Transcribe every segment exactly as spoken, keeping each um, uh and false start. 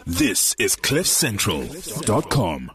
This is cliff central dot com.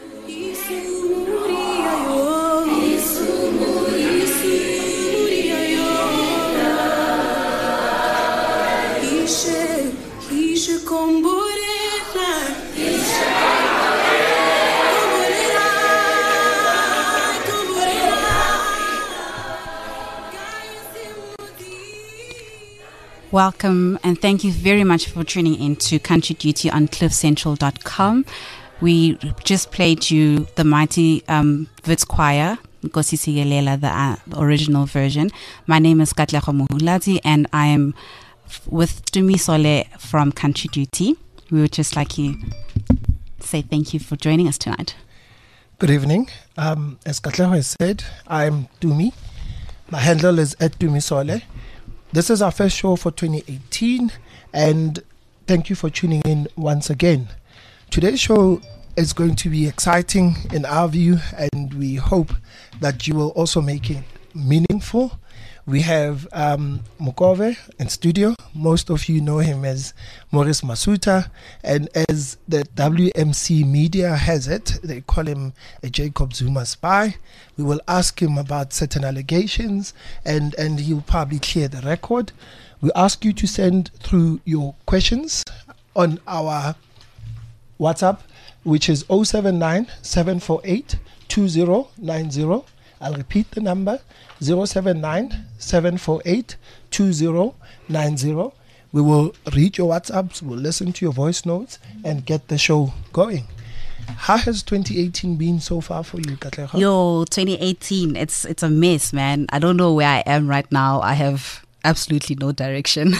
Welcome and thank you very much for tuning in to Country Duty on cliff central dot com. We just played you the mighty um, Wits Choir, Nkosi Sigelela, the uh, original version. My name is Katlego Mohulazi and I am f- with Tumi Sole from Country Duty. We would just like you say thank you for joining us tonight. Good evening. Um, as Katlego has said, I'm Tumi. My handle is at Tumi Sole. This is our first show for twenty eighteen, and thank you for tuning in once again. Today's show is going to be exciting in our view, and we hope that you will also make it meaningful. We have um, Mokove in studio. Most of you know him as Maurice Masuta, and as the W M C media has it, they call him a Jacob Zuma spy. We will ask him about certain allegations, and, and he'll probably clear the record. We ask you to send through your questions on our WhatsApp, which is zero seven nine, seven four eight, two zero nine zero. I'll repeat the number, zero seven nine, seven four eight, two zero nine zero. We will read your WhatsApps, we'll listen to your voice notes, and get the show going. How has twenty eighteen been so far for you, Katlego? Yo, twenty eighteen, it's it's a mess, man. I don't know where I am right now. I have absolutely no direction.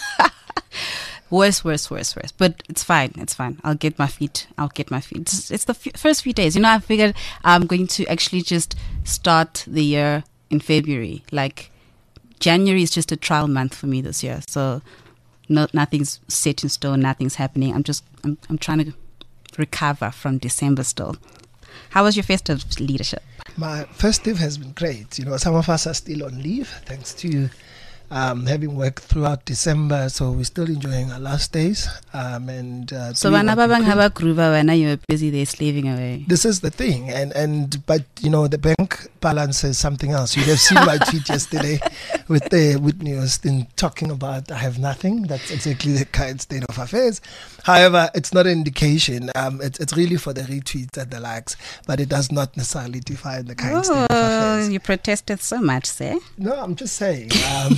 Worse, worse, worse, worse. But it's fine. It's fine. I'll get my feet. I'll get my feet. It's, it's the f- first few days. You know, I figured I'm going to actually just start the year in February. Like, January is just a trial month for me this year. So, no, nothing's set in stone. Nothing's happening. I'm just, I'm, I'm trying to recover from December still. How was your festive leadership? My festive has been great. You know, some of us are still on leave, thanks to Um, having worked throughout December, so we're still enjoying our last days. Um, and uh, so, when you're busy there slaving away. This is the thing, and and but you know the bank balance says something else. You'd have seen my tweet yesterday with the Whitney Houston talking about I have nothing. That's exactly the current state of affairs. However, it's not an indication. Um, it's it's really for the retweets and the likes, but it does not necessarily define the current oh, state of affairs. You protested so much, sir. No, I'm just saying. Um,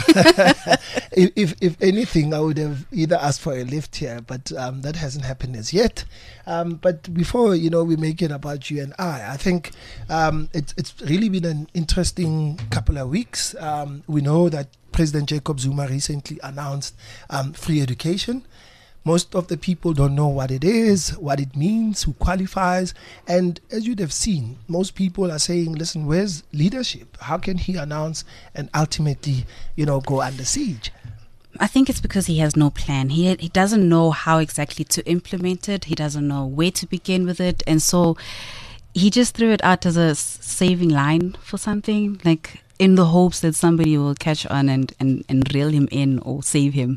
if, if if anything, I would have either asked for a lift here, but um, that hasn't happened as yet. Um, but before you know, we make it about you and I. I think um, it's it's really been an interesting couple of weeks. Um, we know that President Jacob Zuma recently announced um, free education. Most of the people don't know what it is, what it means, who qualifies. And as you'd have seen, most people are saying, listen, where's leadership? How can he announce and ultimately, you know, go under siege? I think it's because he has no plan. He he doesn't know how exactly to implement it. He doesn't know where to begin with it. And so he just threw it out as a saving line for something, like in the hopes that somebody will catch on and, and, and reel him in or save him.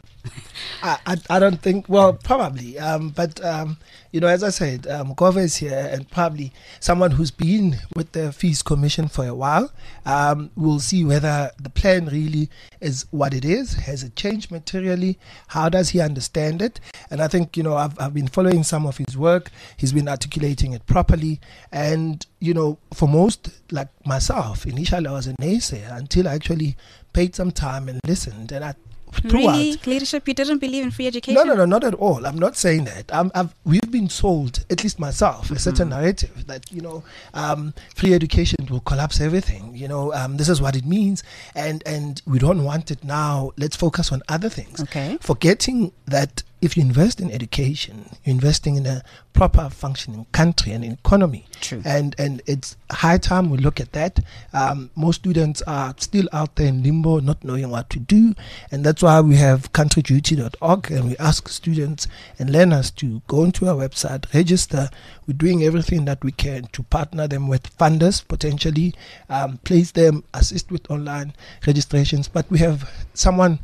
I, I, I don't think, well, probably. Um, but, um, you know, as I said, um, Gova is here and probably someone who's been with the Fees Commission for a while. Um, we'll see whether the plan really is what it is. Has it changed materially? How does he understand it? And I think, you know, I've, I've been following some of his work. He's been articulating it properly. And, you know, for most, like myself, initially I was a naysayer until I actually paid some time and listened. And I Really? Leadership? You didn't believe in free education? No, no, no, not at all. I'm not saying that. I'm, I've, we've been sold, at least myself, mm-hmm. a certain narrative that, you know, um, free education will collapse everything. You know, um, this is what it means. And, and we don't want it now. Let's focus on other things. Okay. Forgetting that if you invest in education, you're investing in a proper functioning country and economy. True. And and it's high time we look at that. Um, most students are still out there in limbo, not knowing what to do. And that's why we have country duty dot org, and we ask students and learners to go into our website, register. We're doing everything that we can to partner them with funders, potentially, um, place them, assist with online registrations. But we have someone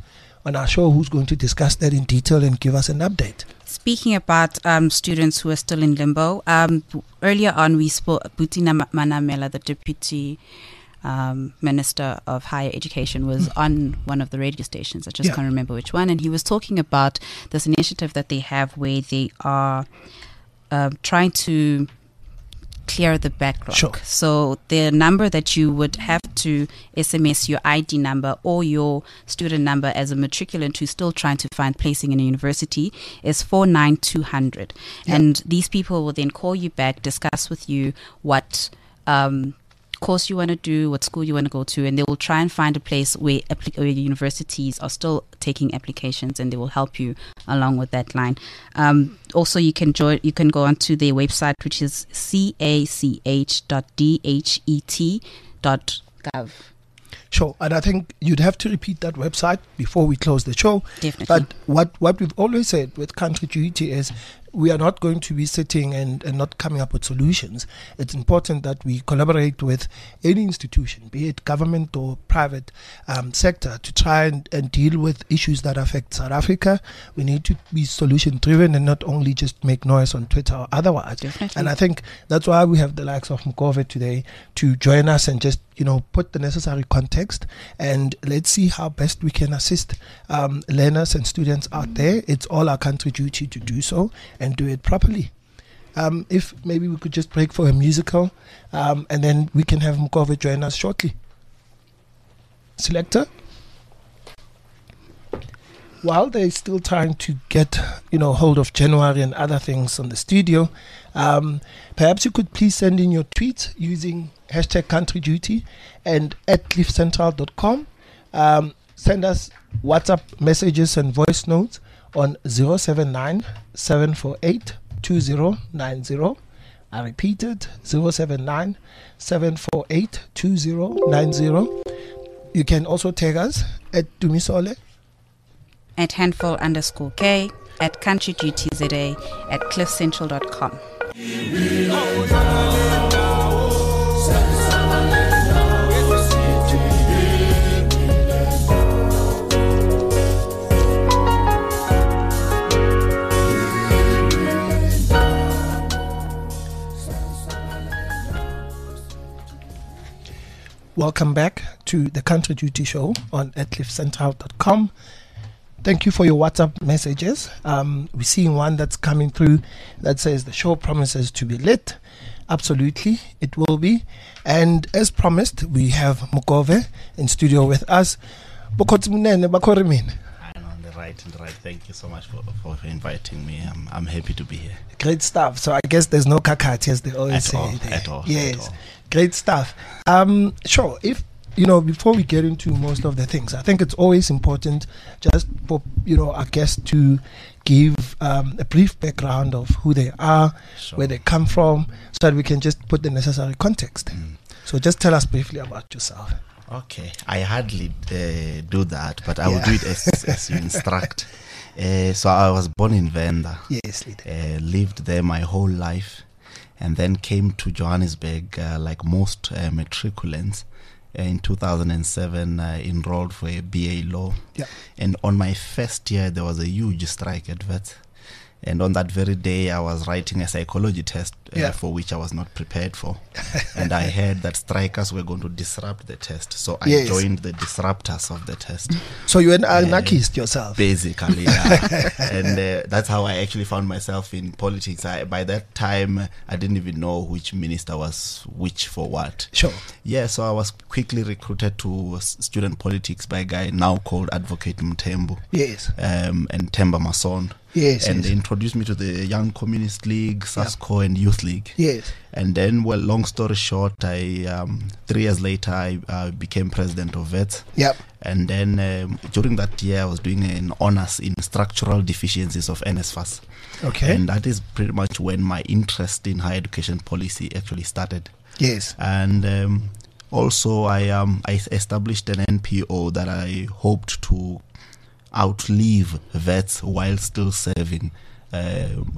on our show who's going to discuss that in detail and give us an update. Speaking about um, students who are still in limbo, um, earlier on we spoke, Butina Manamela, the Deputy um, Minister of Higher Education, was mm. on one of the radio stations. I just yeah. can't remember which one. And he was talking about this initiative that they have where they are uh, trying to clear the backlog. Sure. So the number that you would have to S M S your I D number or your student number as a matriculant who's still trying to find placing in a university is four nine two hundred. Yep. And these people will then call you back, discuss with you what um, course you want to do, what school you want to go to, and they will try and find a place where, applic- where universities are still taking applications, and they will help you along with that line. Um, also, you can join. You can go onto their website, which is c a c h dot d h e t dot gov. Sure, and I think you'd have to repeat that website before we close the show. Definitely. But what, what we've always said with Country Duty is we are not going to be sitting and, and not coming up with solutions. It's important that we collaborate with any institution, be it government or private um, sector, to try and, and deal with issues that affect South Africa. We need to be solution driven and not only just make noise on Twitter or otherwise. Definitely. And I think that's why we have the likes of Mukove today to join us and just, you know, put the necessary context, and let's see how best we can assist um, learners and students out there. It's all our country duty to do so and do it properly. Um, if maybe we could just break for a musical, um, and then we can have Mukove join us shortly. Selector? While they're still trying to get, you know, hold of January and other things on the studio, um, perhaps you could please send in your tweets using hashtag Country Duty and at cliff central dot com. Um, send us WhatsApp messages and voice notes on zero seven nine seven four eight two zero nine zero. I repeat it, zero seven nine seven four eight two zero nine zero. You can also tag us at Dumisole, at handful underscore K, at Country Duty Z A, at cliff central dot com. Welcome back to the Country Duty Show on at cliff central dot com. Thank you for your WhatsApp messages. Um, we're seeing one that's coming through that says the show promises to be lit. Absolutely, it will be. And as promised, we have Mukove in studio with us. Bokotsi munene bakorimini. I'm on the right and the right. Thank you so much for, for inviting me. I'm I'm happy to be here. Great stuff. So I guess there's no kakati, as they always At say. all, there. at all, Yes, at all. Great stuff. Um, sure. If you know, before we get into most of the things, I think it's always important just for, you know, our guests to give um, a brief background of who they are, Sure. where they come from, so that we can just put the necessary context. Mm. So just tell us briefly about yourself. Okay, I hardly uh, do that, but I will Yeah. do it as, as you instruct. Uh, so I was born in Venda, Yes, leader. uh, lived there my whole life, and then came to Johannesburg uh, like most uh, matriculants. Uh, in two thousand seven, uh, enrolled for a B A Law. Yeah. And on my first year, there was a huge strike at Wits. And on that very day, I was writing a psychology test uh, Yeah. for which I was not prepared for. And I heard that strikers were going to disrupt the test. So I Yes. joined the disruptors of the test. So you're an anarchist yourself. Basically, yeah. And uh, that's how I actually found myself in politics. I, by that time, I didn't even know which minister was which for what. Sure. Yeah, so I was quickly recruited to s- student politics by a guy now called Advocate Mthembu Yes. um, and Temba Mason. Yes. And yes. they introduced me to the Young Communist League, SASCO, and Youth League. Yes. And then, well, long story short, I um, three years later, I uh, became president of V E T S. Yep. And then um, during that year, I was doing an honors in structural deficiencies of N S F A S. Okay. And that is pretty much when my interest in higher education policy actually started. Yes. And um, also, I um, I established an N P O that I hoped to outlive V E T S while still serving uh, uh,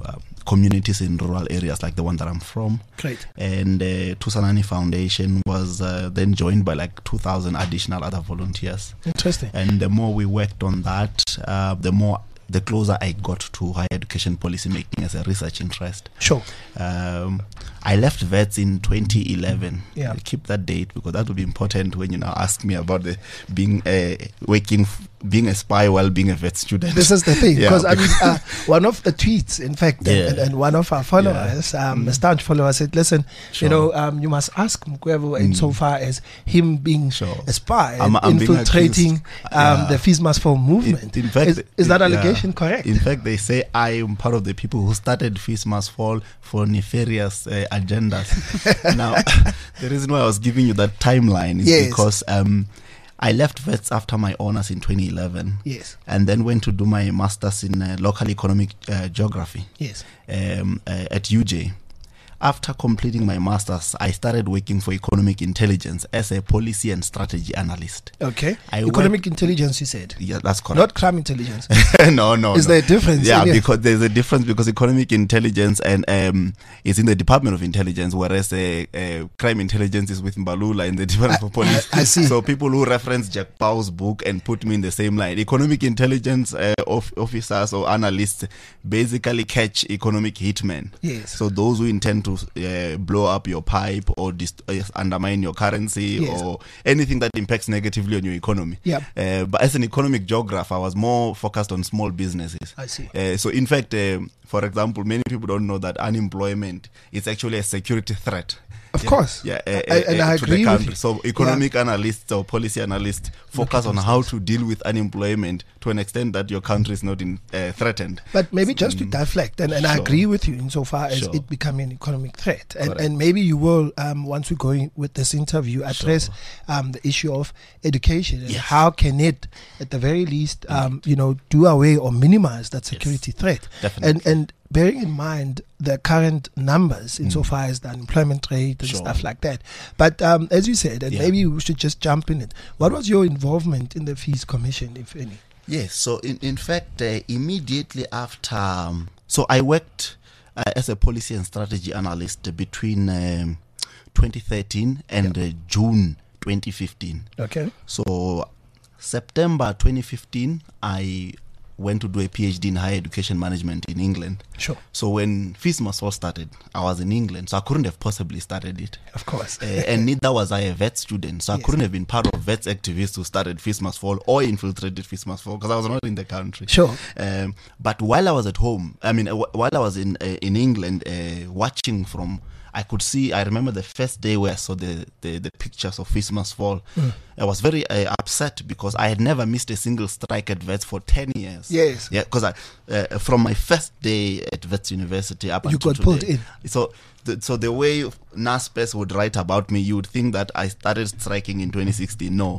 communities in rural areas like the one that I'm from. Great. And uh, Tusanani Foundation was uh, then joined by like two thousand additional other volunteers. Interesting. And the more we worked on that, uh, the more the closer I got to higher education policy making as a research interest. Sure. Um, I left VETS in twenty eleven. Yeah. I'll keep that date because that will be important when you now ask me about the being uh, working, f- being a spy while being a VET student. This is the thing, Yeah, because I mean, uh, one of the tweets, in fact, Yeah. and, and one of our followers, Yeah. um, Mm. a staunch follower, said, "Listen, Sure. you know, um, you must ask Mkwevu insofar as him being Sure. a spy I'm- and I'm being infiltrating accused. um, Yeah. the Fees Must Fall movement." In, in fact, is, is that yeah. allegation correct? In fact, they say I am part of the people who started Fees Must Fall for nefarious uh, agendas. Now, the reason why I was giving you that timeline is Yes. because um, I left VETS after my honors in twenty eleven. Yes. And then went to do my master's in uh, local economic uh, geography Yes. um, uh, at U J. After completing my master's, I started working for Economic Intelligence as a policy and strategy analyst. Okay. I Economic work- intelligence, you said. Yeah, that's correct. Not crime intelligence. no, no. Is no. there a difference? Yeah, in it? because there's a difference because economic intelligence and um is in the Department of Intelligence, whereas uh, uh, crime intelligence is with Mbalula in the Department of Police. I see. So people who reference Jack Pau's book and put me in the same line, economic intelligence uh, of officers or analysts basically catch economic hitmen. Yes. So those who intend to uh, blow up your pipe or dist- uh, undermine your currency Yes. or anything that impacts negatively on your economy. Yep. Uh, but as an economic geographer, I was more focused on small businesses. I see. Uh, so, in fact, um, for example, many people don't know that unemployment is actually a security threat. Of Yeah, course. Yeah, uh, I- and uh, I to agree the with country. you. So, economic analysts or policy analysts focus on how to deal with unemployment to an extent that your country is not in, uh, threatened. But maybe just to deflect, and, and I Sure. agree with you insofar as Sure. it becoming an economic threat. And, Correct. and maybe you will, um, once we go in with this interview, address um, the issue of education and Yes. how can it, at the very least, um, you know, do away or minimize that security threat. Definitely. And, and bearing in mind the current numbers insofar as the unemployment rate and Sure. stuff like that. But um, as you said, and Yeah. maybe we should just jump in it, what was your involvement in the Fees Commission, if any? Yes, so in, in fact, uh, immediately after, um, so I worked uh, as a policy and strategy analyst between um, twenty thirteen and uh, June twenty fifteen. Okay. So September twenty fifteen, I went to do a PhD in higher education management in England. Sure. So when Fees Must Fall started, I was in England, so I couldn't have possibly started it. Of course. Uh, and neither was I a VET student, so I Yes. couldn't have been part of VET's activists who started Fees Must Fall or infiltrated Fees Must Fall because I was not in the country. Sure. Um, but while I was at home, I mean, uh, wh- while I was in uh, in England, uh, watching from, I could see. I remember the first day where I saw the the, the pictures of Fees Must Fall. Mm. I was very uh, upset because I had never missed a single strike at VETS for ten years. Yes. Yeah, because I uh, from my first day at VETS University up You until got pulled today. in. So. The, so the way NASPERS would write about me, you would think that I started striking in twenty sixteen. No,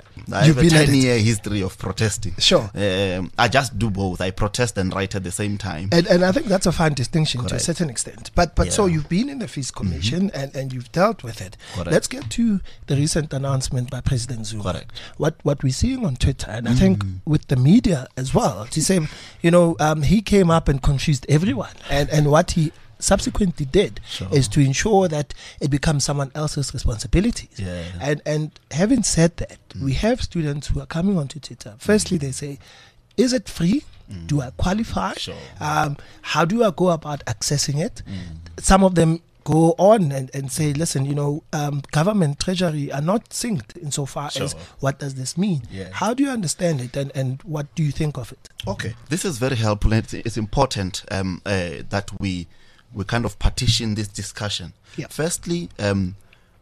I You've have a been at it. ten-year history of protesting. Sure. Um, I just do both. I protest and write at the same time. And, and I think that's a fine distinction to a Correct. certain extent. But but so Yeah. you've been in the Fees Commission and, and you've dealt with it. Correct. Let's get to the recent announcement by President Zuma. Correct. What what we're seeing on Twitter, and I think with the media as well, to say, you know, um, he came up and confused everyone. And, and what he subsequently did Sure. is to ensure that it becomes someone else's responsibilities. Yeah. And and having said that, we have students who are coming onto Twitter. Firstly, they say, is it free? Do I qualify? Sure. Um, how do I go about accessing it? Some of them go on and, and say, listen, you know, um, government, treasury are not synced insofar as Sure. what does this mean? Yeah. How do you understand it and, and what do you think of it? Okay, this is very helpful. And it's, it's important um, uh, that we we kind of partition this discussion. Yeah. Firstly, um,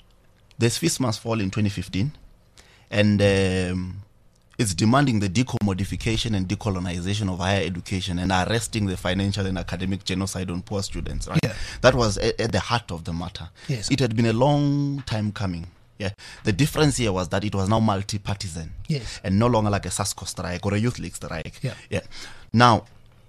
this Fees Must Fall in twenty fifteen, and um, it's demanding the decommodification and decolonization of higher education and arresting the financial and academic genocide on poor students. Right? Yeah. That was at, at the heart of the matter. Yes. It had been a long time coming. Yeah. The difference here was that it was now multi-partisan. Yes. And no longer like a SASCO strike or a youth league strike. Yeah. Yeah. Now,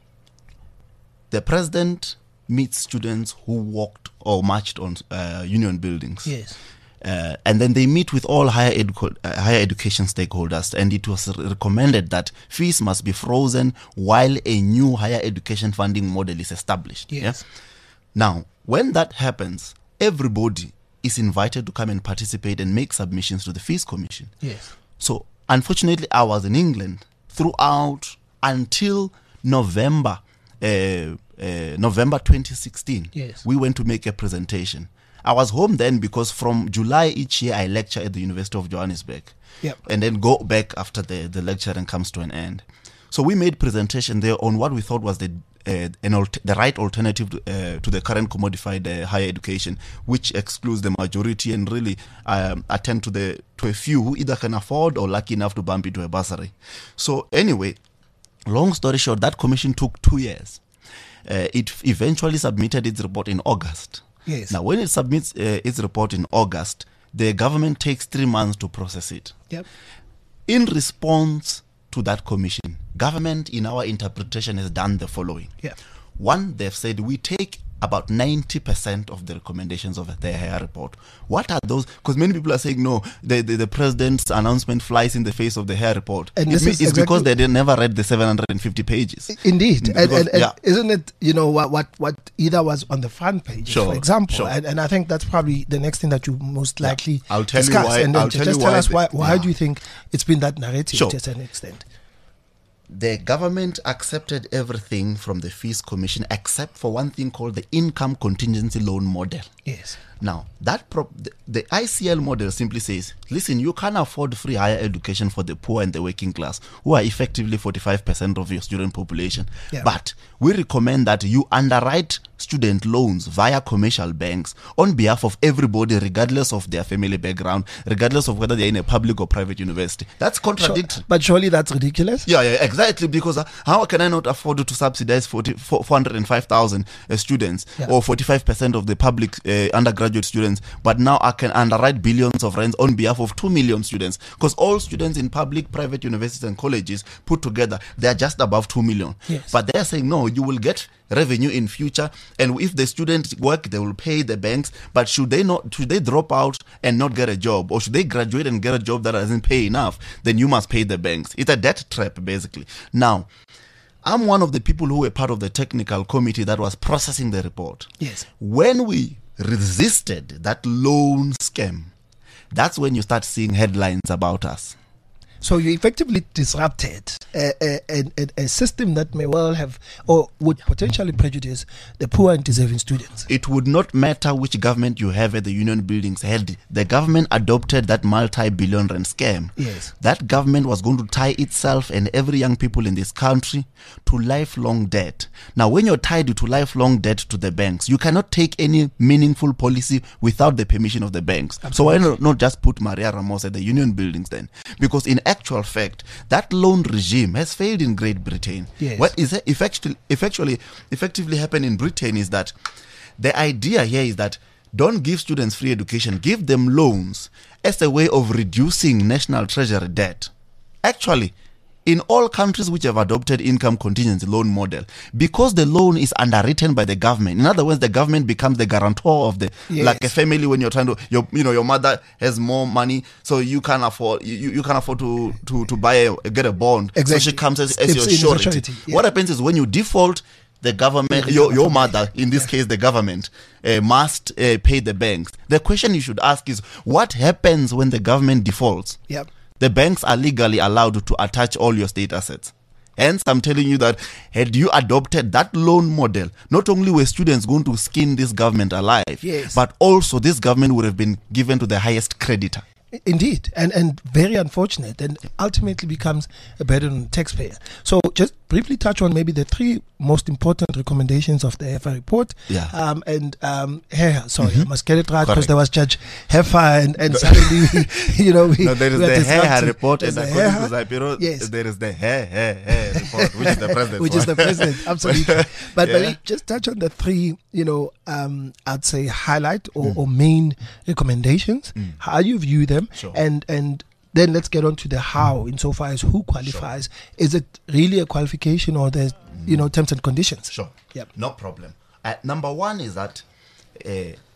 the president meets students who walked or marched on uh, union buildings. Yes. Uh, and then they meet with all higher, edu- uh, higher education stakeholders, and it was re- recommended that fees must be frozen while a new higher education funding model is established. Yes. Yeah? Now, when that happens, everybody is invited to come and participate and make submissions to the Fees Commission. Yes. So, unfortunately, I was in England throughout until November, uh, uh, November twenty sixteen. Yes. We went to make a presentation. I was home then because from July each year I lecture at the University of Johannesburg. Yep. And then go back after the, the lecturing comes to an end. So we made presentation there on what we thought was the uh, an alt- the right alternative to, uh, to the current commodified uh, higher education, which excludes the majority and really um, attend to the to a few who either can afford or lucky enough to bump into a bursary. So anyway, long story short, that commission took two years. Uh, it f- eventually submitted its report in August. Yes. Now, when it submits uh, its report in August, the government takes three months to process it. Yep. In response to that commission, government, in our interpretation, has done the following. Yeah. One, they've said we take about ninety percent of the recommendations of the higher report. What are those? Because many people are saying, no, the, the, the president's announcement flies in the face of the higher report. And it this me- is it's because exactly- they did never read the seven hundred fifty pages. Indeed, and, Because- and, and yeah. isn't it, you know, what what what either was on the front page, Sure, for example, sure. and, and I think that's probably the next thing that you most likely I'll tell you discuss. why- And then I'll just tell you tell why us the- why why yeah. do you think it's been that narrative Sure. to a certain extent? The government accepted everything from the Fees Commission except for one thing called the income contingency loan model. Yes. Now, that prop, the, the I C L model simply says, listen, you can't afford free higher education for the poor and the working class, who are effectively forty-five percent of your student population. Yeah. But we recommend that you underwrite student loans via commercial banks on behalf of everybody, regardless of their family background, regardless of whether they're in a public or private university. That's Sure, contradictory. but surely that's ridiculous. Yeah, yeah, exactly. Because uh, how can I not afford to subsidize forty, four hundred five thousand uh, students Yeah. or forty-five percent of the public uh, undergraduate students, but now I can underwrite billions of rands on behalf of two million students? Because all students in public, private universities and colleges put together, they are just above two million. Yes. But they're saying, no, you will get revenue in future, and if the students work, they will pay the banks. But should they not, should they drop out and not get a job, or should they graduate and get a job that doesn't pay enough, then you must pay the banks. It's a debt trap, basically. Now, I'm one of the people who were part of the technical committee that was processing the report. Yes. When we resisted that loan scam, that's when you start seeing headlines about us. So you effectively disrupted a, a, a, a system that may well have or would potentially prejudice the poor and deserving students. It would not matter which government you have at the union buildings. Had the government adopted that multi-billion rand scam, Yes. that government was going to tie itself and every young people in this country to lifelong debt. Now, when you're tied to lifelong debt to the banks, you cannot take any meaningful policy without the permission of the banks. So why not, not just put Maria Ramos at the union buildings then? Because in actual fact, that loan regime has failed in Great Britain. Yes. What is effectively, effectively, effectively happened in Britain is that the idea here is that don't give students free education, give them loans as a way of reducing national treasury debt. Actually, in all countries which have adopted income contingency loan model, because the loan is underwritten by the government, in other words, the government becomes the guarantor of the, Yes. like a family when you're trying to, your, you know, your mother has more money, so you can't afford, you, you can't afford to, to, to buy a, get a bond. Exactly. So she comes as, as Steps your in as a surety. surety, yeah. What happens is when you default, the government, The your, your government. mother, in this case, the government, uh, must uh, pay the banks. The question you should ask is, what happens when the government defaults? Yep. The banks are legally allowed to attach all your state assets. Hence, I'm telling you that had you adopted that loan model, not only were students going to skin this government alive, Yes. but also this government would have been given to the highest creditor. Indeed, and and very unfortunate, and ultimately becomes a burden on the taxpayer. So just briefly touch on maybe the three most important recommendations of the Heifer report. Yeah. Um, and um, here, sorry, I must get it right because Correct. there was Judge Heifer, and, and suddenly, we, you know, we, No, there is we are the Heha disrupted. report, and There's the according to Heha, Zaipiro, yes. there is the He He He report, which is the president. which is the president, absolutely. But Yeah. maybe just touch on the three, you know, um, I'd say highlight or, or main recommendations, how you view them, Sure. and and then let's get on to the how, insofar as who qualifies. Is it really a qualification, or there's, you know, terms and conditions? Sure. Yep. No problem. Uh, number one is that uh,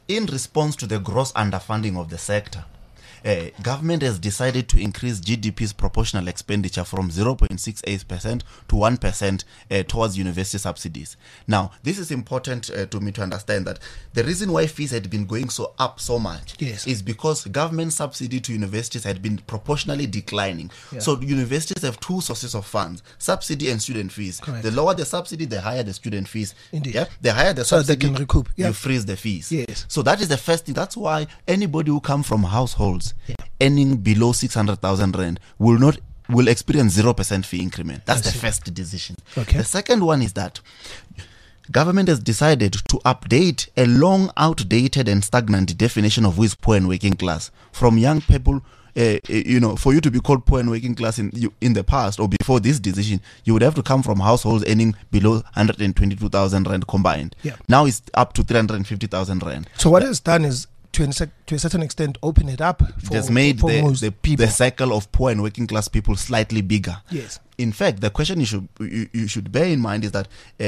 in response to the gross underfunding of the sector, Uh, government has decided to increase G D P's proportional expenditure from zero point six eight percent to one percent uh, towards university subsidies. Now, this is important uh, to me to understand that the reason why fees had been going so up so much Yes. is because government subsidy to universities had been proportionally declining. Yeah. So universities have two sources of funds, subsidy and student fees. Correct. The lower the subsidy, the higher the student fees. Indeed. Yeah? The higher the So they subsidy, can recoup. Yeah. you freeze the fees. Yes. So that is the first thing. That's why anybody who come from households Yeah. earning below six hundred thousand rand will not will experience zero percent fee increment. That's I the see. first decision. Okay. The second one is that government has decided to update a long outdated and stagnant definition of who is poor and working class from young people. Uh, you know, for you to be called poor and working class in you, in the past or before this decision, you would have to come from households earning below one hundred twenty-two thousand rand combined. Yeah. Now it's up to three hundred fifty thousand rand. So what it's done is, to a, cer- to a certain extent, open it up for, It has made for the, most the, people. the cycle of poor and working class people slightly bigger. Yes. In fact, the question you should you, you should bear in mind is that uh,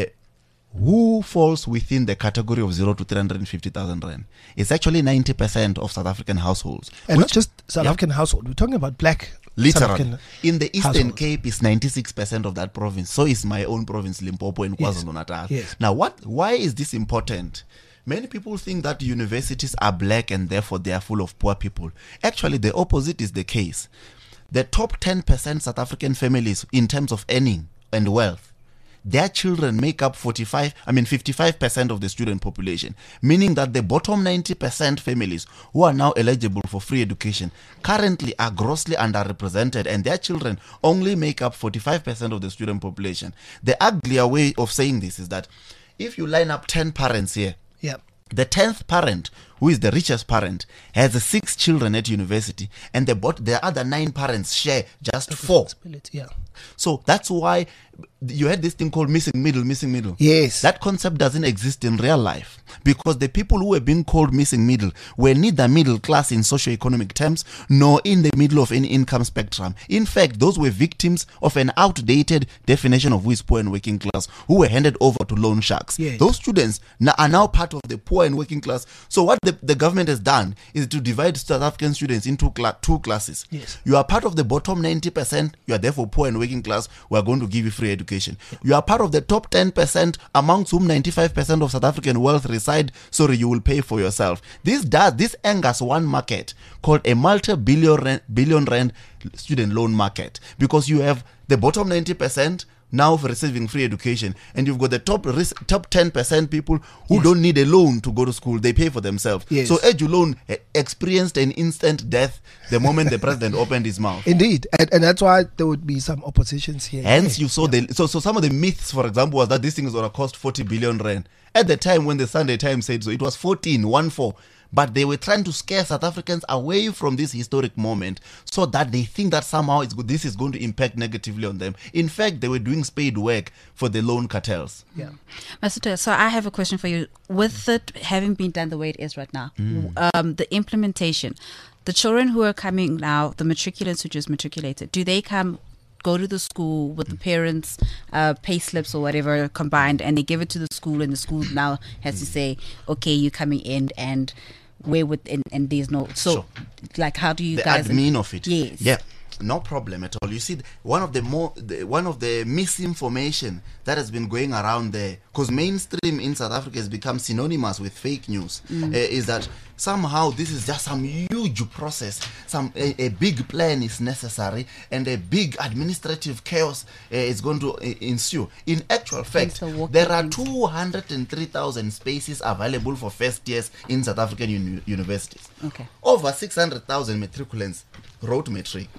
who falls within the category of zero to three hundred fifty thousand rand? It's actually ninety percent of South African households. And which- not just South yeah. African household. We're talking about black South Literally, African in the Eastern households. Cape is ninety-six percent of that province. So is my own province, Limpopo and Yes. KwaZulu-Natal. Yes. Now, what? Why is this important? Many people think that universities are black and therefore they are full of poor people. Actually, the opposite is the case. The top ten percent South African families, in terms of earning and wealth, their children make up forty-five, I mean fifty-five percent of the student population, meaning that the bottom ninety percent families who are now eligible for free education currently are grossly underrepresented, and their children only make up forty-five percent of the student population. The uglier way of saying this is that if you line up ten parents here, Yeah. the tenth parent, who is the richest parent, has six children at university, and the bot- the other nine parents share just four. Responsibility, Yeah. So that's why you had this thing called missing middle, missing middle. Yes. That concept doesn't exist in real life because the people who were being called missing middle were neither middle class in socio-economic terms nor in the middle of any income spectrum. In fact, those were victims of an outdated definition of who is poor and working class, who were handed over to loan sharks. Yes. Those students na- are now part of the poor and working class. So what the, the government has done is to divide South African students into cla- two classes. Yes. You are part of the bottom ninety percent, you are therefore poor and working class, we are going to give you free education. You are part of the top ten percent, amongst whom ninety-five percent of South African wealth reside, sorry, you will pay for yourself. This does, this angers one market called a multi-billion rand, billion rand student loan market, because you have the bottom ninety percent now for receiving free education, and you've got the top risk, top ten percent people who Yes. don't need a loan to go to school, they pay for themselves. Yes. So EduLoan eh, experienced an instant death the moment the president opened his mouth. Indeed. And, and that's why there would be some oppositions here. Hence, Yeah. you saw the so so some of the myths, for example, was that this thing is going to cost forty billion rand. At the time when the Sunday Times said so, it was fourteen, one four. But they were trying to scare South Africans away from this historic moment so that they think that somehow it's good, this is going to impact negatively on them. In fact, they were doing spade work for the loan cartels. Yeah. Masuta, so I have a question for you. With it having been done the way it is right now, um, the implementation, the children who are coming now, the matriculants who just matriculated, do they come, go to the school with the parents' uh, pay slips or whatever combined, and they give it to the school, and the school now has to say, okay, you're coming in, and where would, and, and there's no, so Sure. like how do you The guys admin of it. Yes. Yeah. No problem at all. You see, one of the more, the, one of the misinformation that has been going around there, because mainstream in South Africa has become synonymous with fake news, uh, is that somehow this is just some huge process, some a, a big plan is necessary, and a big administrative chaos uh, is going to uh, ensue. In actual fact, Things are working there are things. two hundred three thousand spaces available for first years in South African uni- universities. Okay. Over six hundred thousand matriculants wrote matric.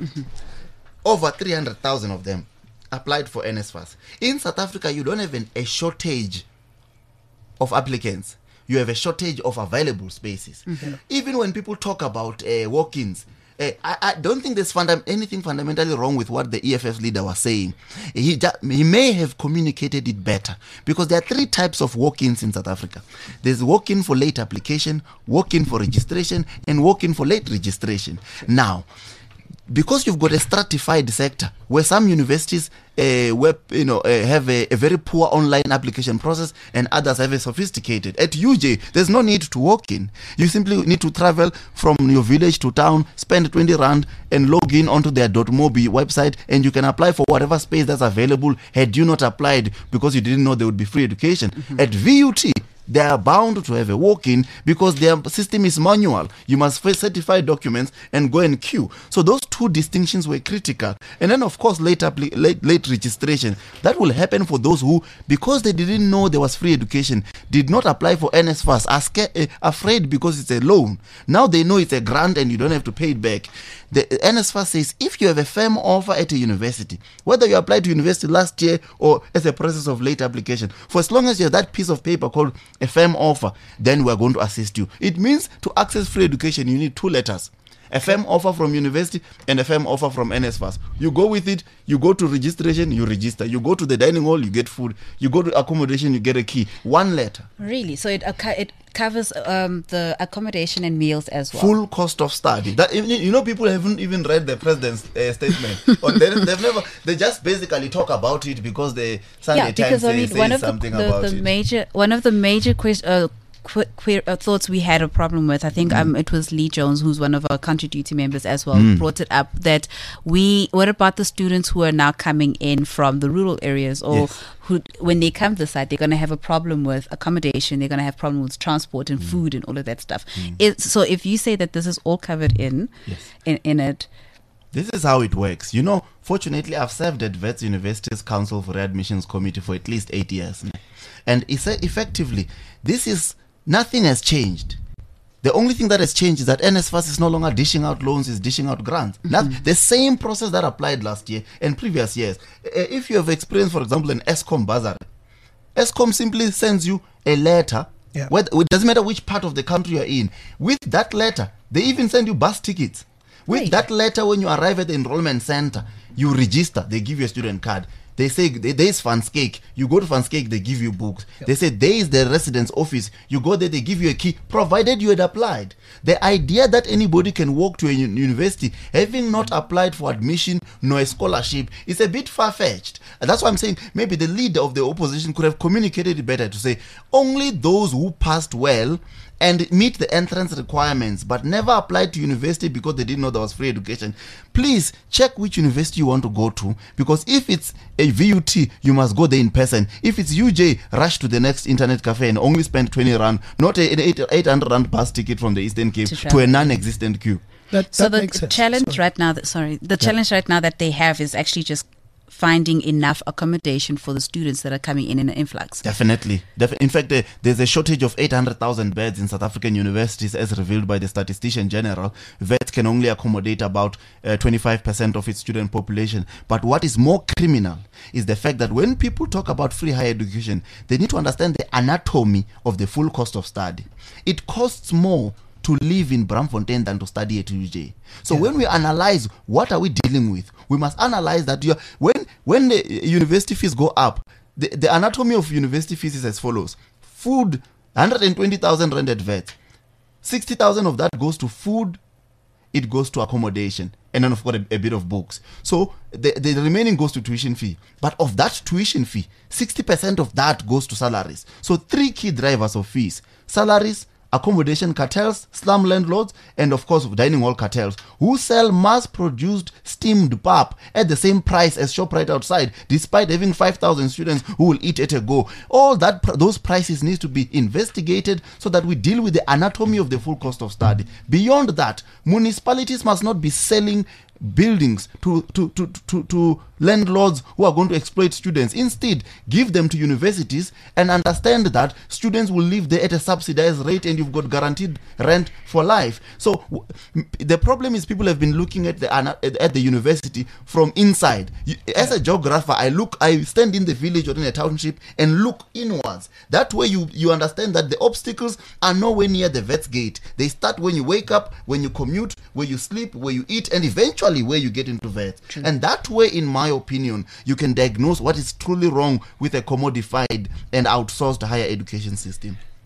Over three hundred thousand of them applied for N S F A S. In South Africa, you don't have an, a shortage of applicants. You have a shortage of available spaces. Even when people talk about uh, walk-ins, uh, I, I don't think there's funda- anything fundamentally wrong with what the E F F leader was saying. He, ju- he may have communicated it better, because there are three types of walk-ins in South Africa. There's walk-in for late application, walk-in for registration, and walk-in for late registration. Now, because you've got a stratified sector where some universities uh, where, you know, uh, have a, a very poor online application process and others have a sophisticated. At U J, there's no need to walk in. You simply need to travel from your village to town, spend twenty rand and log in onto their .mobi website, and you can apply for whatever space that's available had you not applied because you didn't know there would be free education. Mm-hmm. At V U T, they are bound to have a walk-in because their system is manual. You must first certify documents and go and queue. So those two distinctions were critical. And then, of course, late, appli- late, late registration. That will happen for those who, because they didn't know there was free education, did not apply for N S F A S, are scared, uh, afraid because it's a loan. Now they know it's a grant and you don't have to pay it back. The N S F A S says if you have a firm offer at a university, whether you applied to university last year or as a process of late application, for as long as you have that piece of paper called a firm offer, then we are going to assist you. It means to access free education, you need two letters. A firm offer from university and a firm offer from N S F A S. You go with it, you go to registration, you register. You go to the dining hall, you get food. You go to accommodation, you get a key. One letter. Really? So it it covers um, the accommodation and meals as well? Full cost of study. That, you know, people haven't even read the president's uh, statement. Or they, they've never. They just basically talk about it because the Sunday yeah, because Times I mean, say, one say of something the, the, about the it. Major, one of the major questions. Uh, Queer, uh, thoughts we had a problem with. I think mm. um, it was Lee Jones, who's one of our country duty members as well, mm. brought it up that we. What about the students who are now coming in from the rural areas, or yes. who, when they come to the site, they're going to have a problem with accommodation, they're going to have problem with transport and mm. food and all of that stuff. Mm. It, so if you say that this is all covered in, yes. in, in it. This is how it works. You know, fortunately, I've served at Wits University's Council for Readmissions Committee for at least eight years now. And it's, uh, effectively, this is. Nothing has changed. The only thing that has changed is that N S F A S is no longer dishing out loans, is dishing out grants. Mm-hmm. That's the same process that applied last year and previous years. Uh, if you have experienced, for example, an ESCOM bursary, ESCOM simply sends you a letter. Yeah. Whether, it doesn't matter which part of the country you're in. With that letter, they even send you bus tickets. With right. that letter, when you arrive at the enrollment center, you register. They give you a student card. They say there is Vanscake. You go to Vanscake, they give you books. Yep. They say there is the residence office. You go there, they give you a key, provided you had applied. The idea that anybody can walk to a university having not applied for admission nor a scholarship is a bit far-fetched. And that's why I'm saying maybe the leader of the opposition could have communicated it better to say only those who passed well and meet the entrance requirements but never applied to university because they didn't know there was free education. Please check which university you want to go to, because if it's a V U T, you must go there in person. If it's U J, rush to the next internet cafe and only spend twenty rand, not an eight hundred rand bus ticket from the Eastern Cape to, to a non-existent queue. That, so that the challenge sorry. right now that sorry the yeah. challenge right now that they have is actually just finding enough accommodation for the students that are coming in in an influx. Definitely. Def- in fact, uh, there's a shortage of eight hundred thousand beds in South African universities as revealed by the Statistician General. Wits can only accommodate about uh, twenty-five percent of its student population. But what is more criminal is the fact that when people talk about free higher education, they need to understand the anatomy of the full cost of study. It costs more to live in Braamfontein than to study at U J. So yeah. when we analyze what are we dealing with, we must analyze that you are, when when the university fees go up, the, the anatomy of university fees is as follows. Food, one hundred twenty thousand rand at Wits. sixty thousand of that goes to food, it goes to accommodation, and then of course a, a bit of books. So the, the remaining goes to tuition fee. But of that tuition fee, sixty percent of that goes to salaries. So three key drivers of fees: salaries, accommodation cartels, slum landlords, and of course dining hall cartels who sell mass-produced steamed pap at the same price as ShopRite outside, despite having five thousand students who will eat at a go. All that those prices need to be investigated so that we deal with the anatomy of the full cost of study. Beyond that, municipalities must not be selling buildings to, to, to, to, to landlords who are going to exploit students. Instead, give them to universities and understand that students will live there at a subsidized rate and you've got guaranteed rent for life. So w- the problem is people have been looking at the at the university from inside. You, as a geographer, I look, I stand in the village or in a township and look inwards. That way you, you understand that the obstacles are nowhere near the Wits gate. They start when you wake up, when you commute, where you sleep, where you eat, and eventually where you get into Wits. True. And that way, in my opinion, you can diagnose what is truly wrong with a commodified and outsourced higher education system.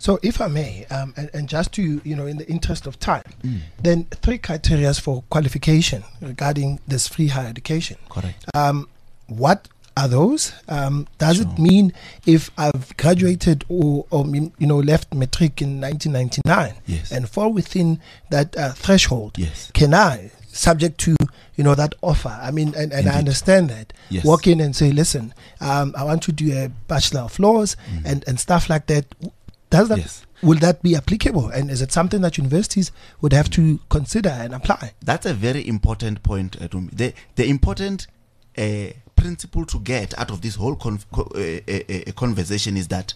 So, if I may, um, and, and just to, you know, in the interest of time, mm. then three criteria for qualification regarding this free higher education. Correct. Um, what are those? Um, does Sure. it mean if I've graduated or, or, you know, left matric in nineteen ninety-nine Yes. and fall within that uh, threshold, Yes. can I, subject to, you know, that offer, I mean, and, and I Indeed. understand that, Yes. walk in and say, listen, um, I want to do a Bachelor of Laws Mm. and, and stuff like that. Does that, Yes. will that be applicable? And is it something that universities would have to consider and apply? That's a very important point uh, to me. The, the important uh, principle to get out of this whole conf- co- uh, uh, uh, conversation is that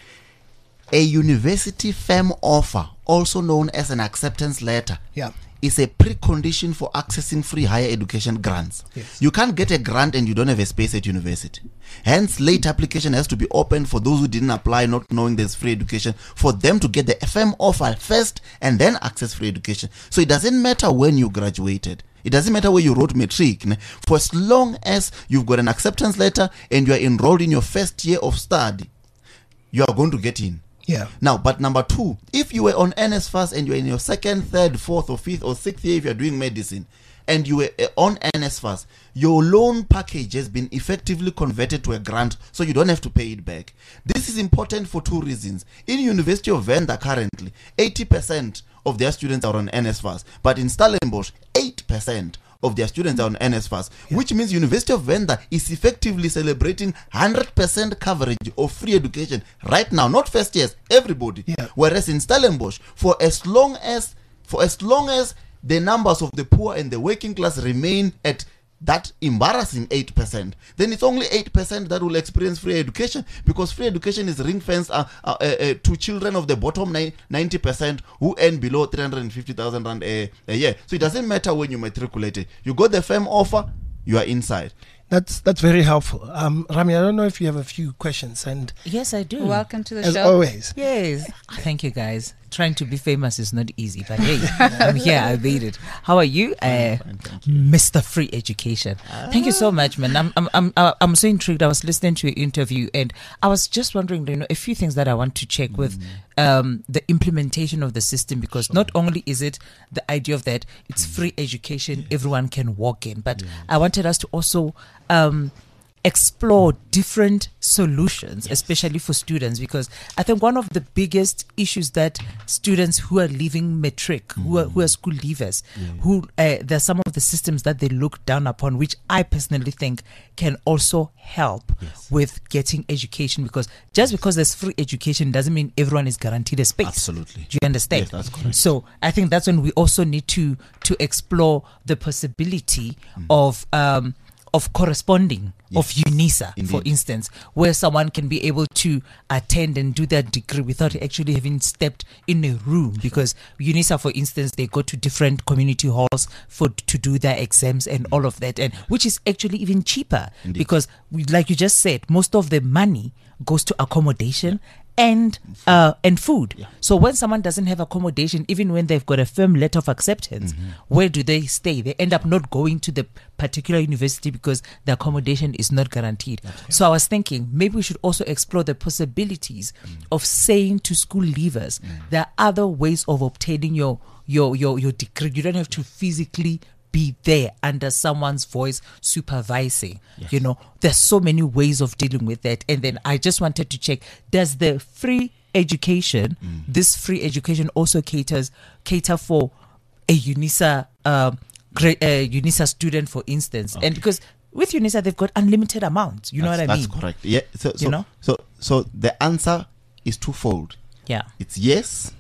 a university firm offer, also known as an acceptance letter, Yeah. is a precondition for accessing free higher education grants. Yes. You can't get a grant and you don't have a space at university. Hence, late application has to be open for those who didn't apply, not knowing there's free education, for them to get the F M offer first and then access free education. So it doesn't matter when you graduated. It doesn't matter where you wrote matric. ne? For as long as you've got an acceptance letter and you are enrolled in your first year of study, you are going to get in. Yeah. Now, but number two, if you were on N S F A S and you're in your second, third, fourth, or fifth, or sixth year, if you're doing medicine, and you were uh, on N S F A S, your loan package has been effectively converted to a grant, so you don't have to pay it back. This is important for two reasons. In University of Venda currently, eighty percent of their students are on N S F A S, but in Stellenbosch, eight percent of their students are on N S F A S, yeah. which means University of Venda is effectively celebrating one hundred percent coverage of free education right now, not first years, everybody. Yeah. Whereas in Stellenbosch, for as long as for as long as the numbers of the poor and the working class remain at that embarrassing eight percent, then it's only eight percent that will experience free education, because free education is ring fenced uh, uh, uh, uh, to children of the bottom ninety percent who earn below three hundred fifty thousand rand a, a year. So it doesn't matter when you matriculated. You got the firm offer, you are inside. That's that's very helpful. Um, Rami, I don't know if you have a few questions, and Yes, I do. Welcome to the as show. always, Yes. Thank you, guys. Trying to be famous is not easy, but hey, I'm here. I made it. How are you, uh, Mister Free Education? Thank you so much, man. I'm I'm I'm uh, I'm so intrigued. I was listening to your interview, and I was just wondering, you know, a few things that I want to check mm. with um, the implementation of the system, because sure. not only is it the idea of that it's mm. free education, yes. everyone can walk in, but yes. I wanted us to also um, explore different solutions, yes. especially for students, because I think one of the biggest issues that students who are leaving matric, mm. who are who are school leavers, yeah. who uh, there's some of the systems that they look down upon, which I personally think can also help yes. with getting education, because just because there's free education doesn't mean everyone is guaranteed a space. Absolutely. Do you understand? Yes, that's correct. So I think that's when we also need to to explore the possibility mm. of um of corresponding, yes. of UNISA, Indeed. For instance, where someone can be able to attend and do that degree without actually having stepped in a room. Sure. Because UNISA, for instance, they go to different community halls for to do their exams and mm. all of that, and which is actually even cheaper. Indeed. Because, we, like you just said, most of the money goes to accommodation. Yeah. And uh, and food. Yeah. So when someone doesn't have accommodation, even when they've got a firm letter of acceptance, mm-hmm. where do they stay? They end up not going to the particular university because the accommodation is not guaranteed. Okay. So I was thinking maybe we should also explore the possibilities mm. of saying to school leavers mm. there are other ways of obtaining your your your your degree. You don't have to physically be there under someone's voice supervising. Yes. You know, there's so many ways of dealing with that. And then I just wanted to check, does the free education, mm. this free education also caters cater for a UNISA uh, great uh, UNISA student, for instance? Okay. And because with UNISA they've got unlimited amounts, you that's, know what I mean? That's correct. Yeah. So, so you know? so so the answer is twofold. Yeah. It's yes.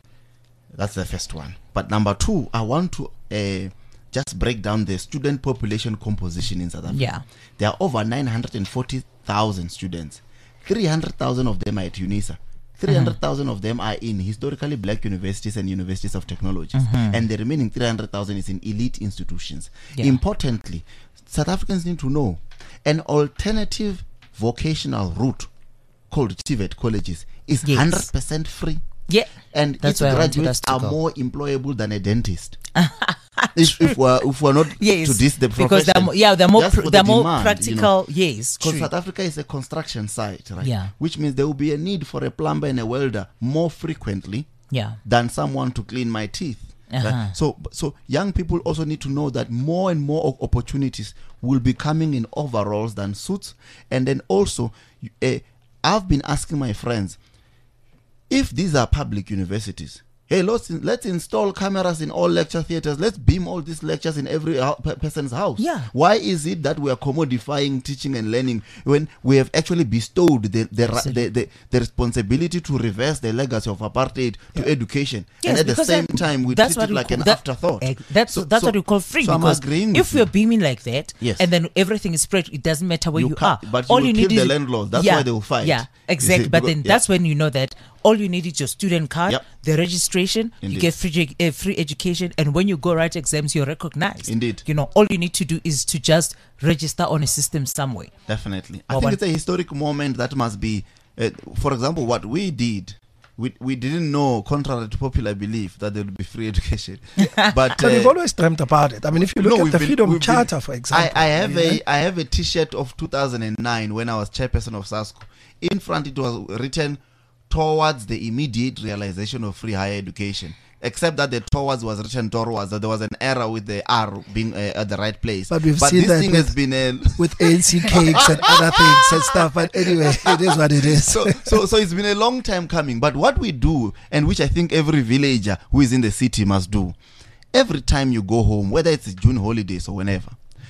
That's the first one. But number two, I want to uh, just break down the student population composition in South Africa. Yeah. There are over nine hundred forty thousand students. three hundred thousand of them are at UNISA. three hundred thousand mm-hmm. of them are in historically black universities and universities of technologies. Mm-hmm. And the remaining three hundred thousand is in elite institutions. Yeah. Importantly, South Africans need to know an alternative vocational route called T V E T colleges is yes. one hundred percent free. Yeah. And That's its graduates are go. more employable than a dentist. if, if we're if we're not Yes, to this the profession, because they're more, yeah, they're more just pr- for they're the more demand, practical. You know? Yes, Because true. South Africa is a construction site, right? Yeah. Which means there will be a need for a plumber and a welder more frequently Yeah. than someone to clean my teeth. Uh-huh. Right? So, so young people also need to know that more and more o- opportunities will be coming in overalls than suits. And then also, uh, I've been asking my friends, if these are public universities, hey, let's let's install cameras in all lecture theaters. Let's beam all these lectures in every hou- pe- person's house. Yeah. Why is it that we are commodifying teaching and learning when we have actually bestowed the the, ra- the, the, the responsibility to reverse the legacy of apartheid to education, Yes, and at the because same that- time we that's treat what it we like call- an that- afterthought? eh, That's So- that's so- what we call free. so I'm because agreeing with if you. we're beaming like that, Yes. and then everything is spread, it doesn't matter where You you, can't- are. but you all will you kill need the is landlords. That's yeah, why they will fight. Yeah, You exactly. see, But because- then yeah. that's when you know that all you need is your student card, Yep. the registration, you Indeed. get free edu- uh, free education, and when you go write exams, you're recognized. Indeed. You know, all you need to do is to just register on a system somewhere. Definitely. I Well, think but- it's a historic moment that must be, uh, for example, what we did. We, we didn't know, contrary to popular belief, that there would be free education. But, But uh, we've always dreamt about it. I mean, if you look no, at we've the been- Freedom we've been- Charter, for example. I, I have you know, a I have a T-shirt of two thousand nine when I was chairperson of SASCO. In front, it was written towards the immediate realization of free higher education. Except that the towards was written towards, that there was an error with the R being uh, at the right place. But we've seen this that thing with- has been a with A N C cakes and other things and stuff. But anyway, it is what it is. so, so, so it's been a long time coming. But what we do, and which I think every villager who is in the city must do, every time you go home, whether it's June holidays or whenever,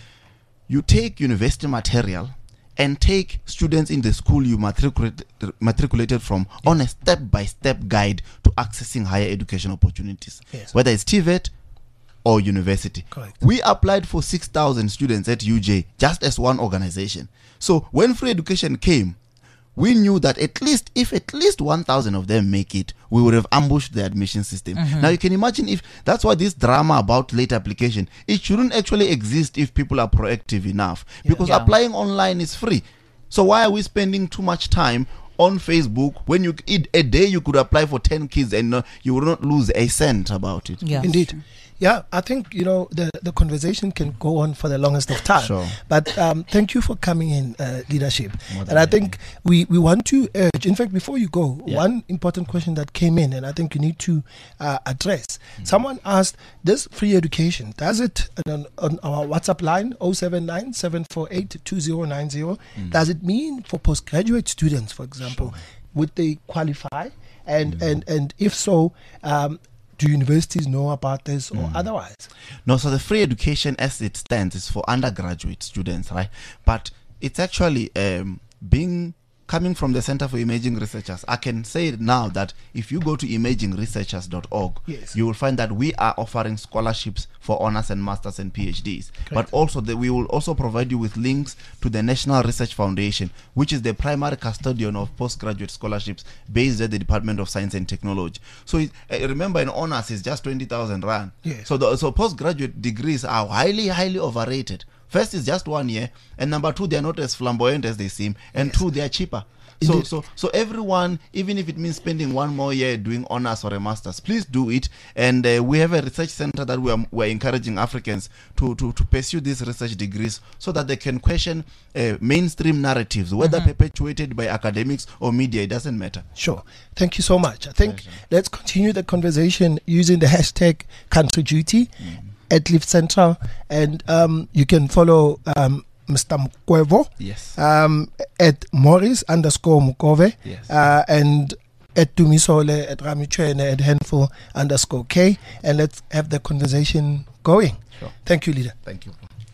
you take university material and take students in the school you matriculated, matriculated from on a step-by-step guide to accessing higher education opportunities, Yes. whether it's T V E T or university. Correct. We applied for six thousand students at U J just as one organization. So when free education came, we knew that at least if at least one thousand of them make it, we would have ambushed the admission system. Now you can imagine if that's why this drama about late application, it shouldn't actually exist if people are proactive enough, because Yeah. applying online is free. So why are we spending too much time on Facebook when you in a day you could apply for ten kids and no, you will not lose a cent about it? Yeah. Indeed. Yeah, I think, you know, the, the conversation can go on for the longest of time. Sure. But um, thank you for coming in, uh, leadership. More than And I think we, we want to urge, in fact, before you go, Yeah. one important question that came in, and I think you need to uh, address. Mm-hmm. Someone asked, this free education, does it, on, on our WhatsApp line, oh seven nine, seven four eight, two oh nine oh, Mm. does it mean for postgraduate students, for example, would they qualify? And, Mm. and, and if so, um, do universities know about this or Mm. otherwise? No, so the free education as it stands is for undergraduate students, right? But it's actually um, being coming from the Center for Imaging Researchers. I can say now that if you go to imaging researchers dot org, Yes. you will find that we are offering scholarships for honors and masters and PhDs. But also that we will also provide you with links to the National Research Foundation, which is the primary custodian of postgraduate scholarships based at the Department of Science and Technology. So it, uh, remember, in honors is just twenty thousand rand. Yes. So the, so postgraduate degrees are highly, highly overrated. First is just one year, and number two, they are not as flamboyant as they seem, and two, they are cheaper. So, Indeed. so, so everyone, even if it means spending one more year doing honors or a master's, please do it. And uh, we have a research center that we are we're encouraging Africans to, to, to pursue these research degrees so that they can question uh, mainstream narratives, whether perpetuated by academics or media. It doesn't matter. Sure. Thank you so much. I think let's continue the conversation using the hashtag country duty at Lift Central. And um, you can follow um, Mister Mkwevo Yes. um, at Morris underscore Mukove Yes. uh, and at Tumisole at Ramichwene at Handful underscore K. And let's have the conversation going. Sure. Thank you, leader. Thank you.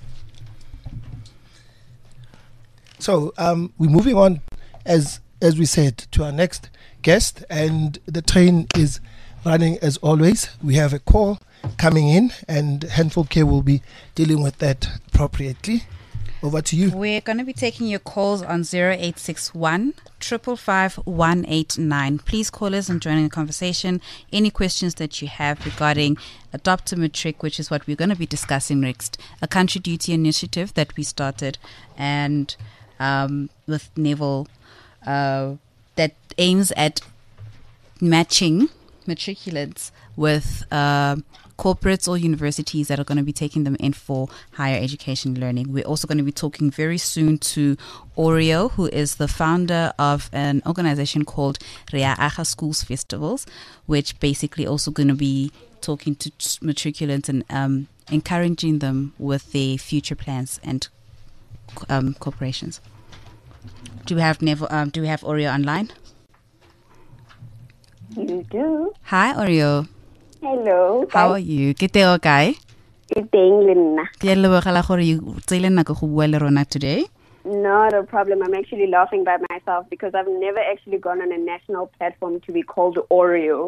So um, we're moving on, as as we said, to our next guest, and the train is running as always. We have a call coming in, and Handful K will be dealing with that appropriately. Over to you. We're going to be taking your calls on zero eight six one, five five five, one eight nine. Please call us and join in the conversation. Any questions that you have regarding Adopt a Matric, which is what we're going to be discussing next, a country duty initiative that we started, and um, with Neville, uh, that aims at matching matriculants with uh, corporates or universities that are going to be taking them in for higher education learning. We're also going to be talking very soon to Oreo, who is the founder of an organization called Re a Aga Schools Festivals, which basically also going to be talking to matriculants and um, encouraging them with their future plans and um, corporations. Do we have Nevo, um, do we have Oreo online? You do. Hi, Oreo. Hello. How are you? Ke teo kae? Ke teng le nna. Ke a lebogela gore you tseile nako go bua le rona today. Not a problem. I'm actually laughing by myself because I've never actually gone on a national platform to be called Oreo.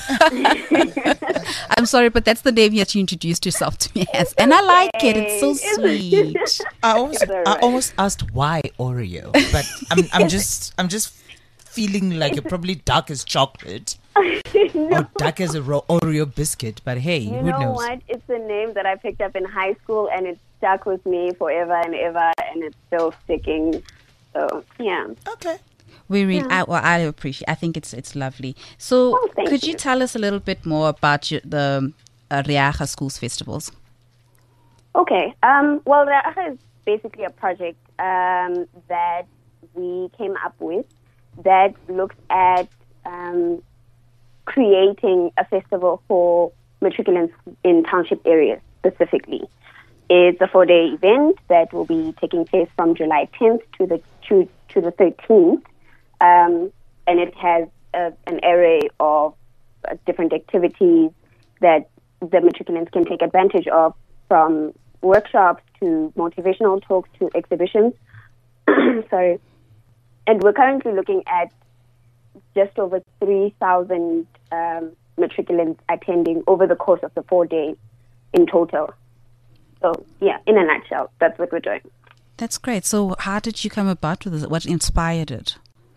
I'm sorry, but that's the name that you introduced yourself to me as. And I like it. It's so sweet. I almost, right. I almost asked why Oreo, but I'm, I'm just, I'm just feeling like you're probably dark as chocolate no. or dark as a ro- Oreo biscuit. But hey, You who know knows? what? It's a name that I picked up in high school and it stuck with me forever and ever and it's still sticking. So, yeah. Okay. We really, I, well, I appreciate. I think it's it's lovely. So, Oh, thank could you. you. tell us a little bit more about your, the uh, Re a Aga Schools Festivals? Okay. Um, well, Re a Aga is basically a project um, that we came up with that looks at um, creating a festival for matriculants in township areas specifically. It's a four-day event that will be taking place from July tenth to the to, to the thirteenth, um, and it has a, an array of uh, different activities that the matriculants can take advantage of, from workshops to motivational talks to exhibitions. Sorry. And we're currently looking at just over three thousand um, matriculants attending over the course of the four days in total. So, yeah, in a nutshell, that's what we're doing. That's great. So, how did you come about with this? What inspired it?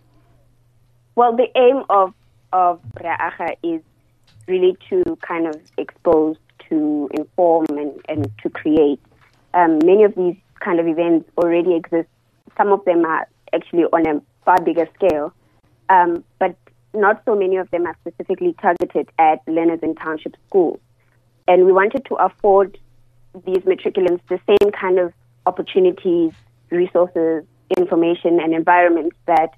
Well, the aim of, of Re a Aga is really to kind of expose, to inform, and, and to create. Um, many of these kind of events already exist. Some of them are actually on a far bigger scale, um, but not so many of them are specifically targeted at learners in township schools. And we wanted to afford these matriculants the same kind of opportunities, resources, information, and environments that